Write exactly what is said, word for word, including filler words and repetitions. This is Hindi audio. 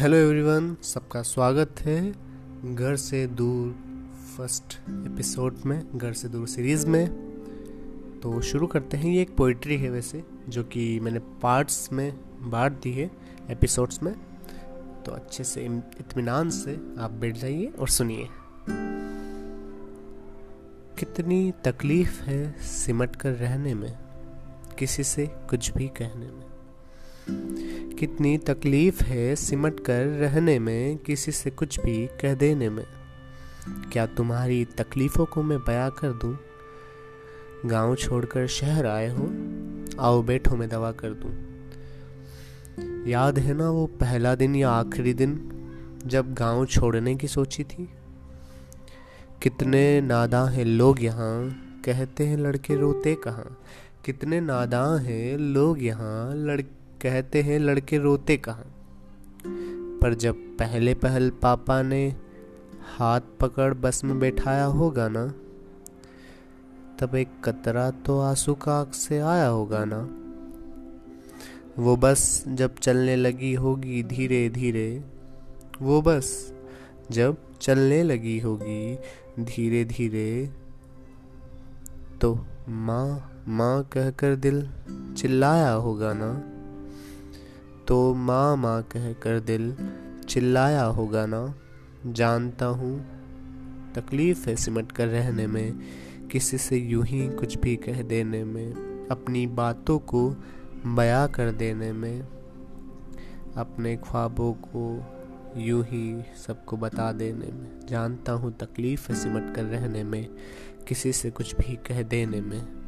हेलो एवरीवन, सबका स्वागत है घर से दूर फर्स्ट एपिसोड में, घर से दूर सीरीज़ में। तो शुरू करते हैं। ये एक पोइट्री है वैसे, जो कि मैंने पार्ट्स में बांट दी है एपिसोड्स में। तो अच्छे से इत्मीनान से आप बैठ जाइए और सुनिए। कितनी तकलीफ़ है सिमट कर रहने में, किसी से कुछ भी कहने में। कितनी तकलीफ है सिमट कर रहने में, किसी से कुछ भी कह देने में। क्या तुम्हारी तकलीफ़ों को मैं बयां कर दूं? गांव छोड़कर शहर आए हो, आओ बैठो मैं दवा कर दूं। याद है ना वो पहला दिन या आखिरी दिन जब गांव छोड़ने की सोची थी? कितने नादां हैं लोग यहाँ, कहते हैं लड़के रोते कहाँ। कितने नादां हैं लोग यहाँ, लड़ कहते हैं लड़के रोते कहाँ। पर जब पहले पहल पापा ने हाथ पकड़ बस में बैठाया होगा ना, तब एक कतरा तो आंसू का आँख से आया होगा ना। वो बस जब चलने लगी होगी धीरे धीरे, वो बस जब चलने लगी होगी धीरे धीरे, तो माँ माँ कहकर दिल चिल्लाया होगा ना। तो माँ माँ कहकर दिल चिल्लाया होगा ना। जानता हूँ तकलीफ़ है सिमट कर रहने में, किसी से यूं ही कुछ भी कह देने में। अपनी बातों को बयां कर देने में, अपने ख्वाबों को यूं ही सबको बता देने में। जानता हूँ तकलीफ़ है सिमट कर रहने में, किसी से कुछ भी कह देने में।